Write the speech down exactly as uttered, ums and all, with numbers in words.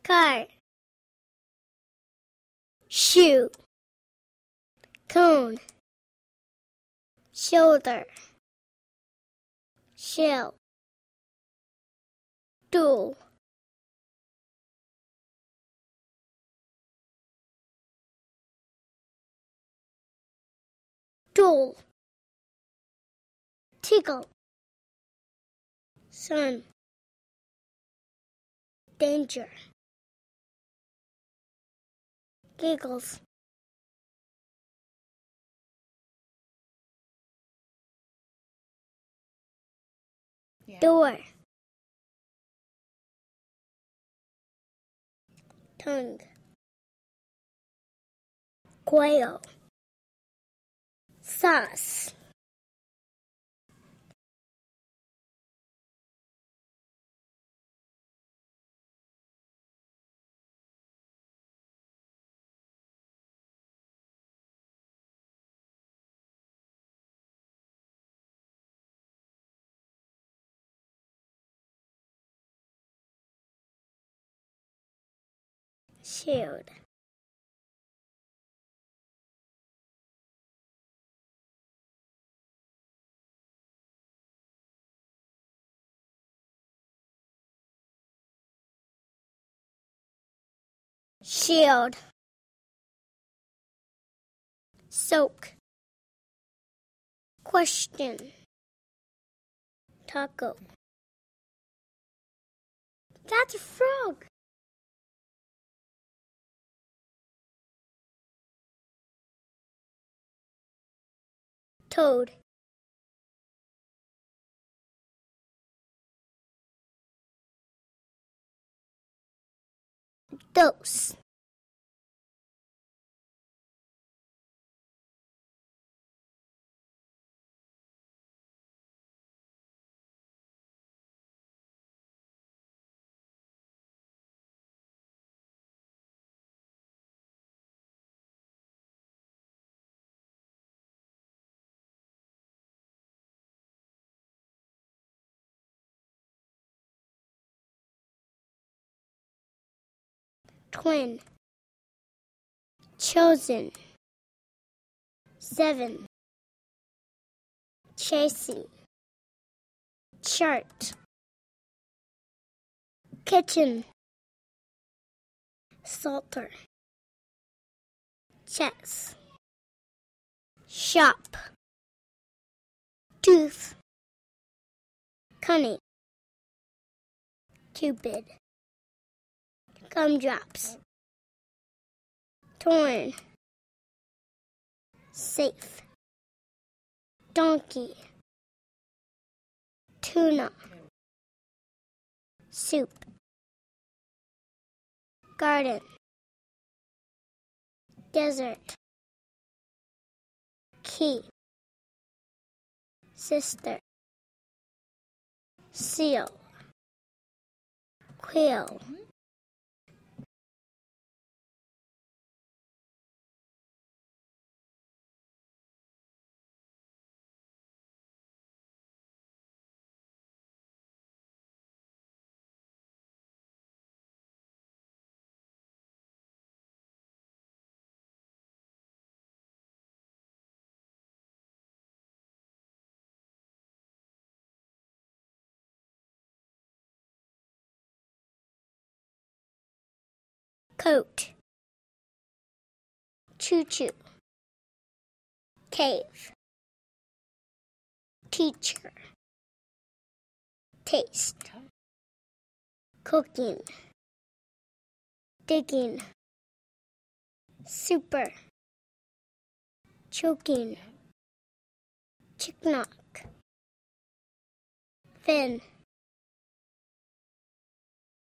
car, shoe, cone, shoulder, shell, stool, stool, tickle, sun, danger, giggles, Yeah. door, tongue, quail, sauce, shield, shield, soak, question, taco. That's a frog. Toad, dose, twin, chosen, seven, chasing, chart, kitchen, salter, chess, shop, tooth, cunning, cupid, gumdrops, torn, safe, donkey, tuna, soup, garden, desert, key, sister, seal, quill, coat, choo-choo, cave, teacher, taste, cooking, digging, super, choking, chicknock, fin,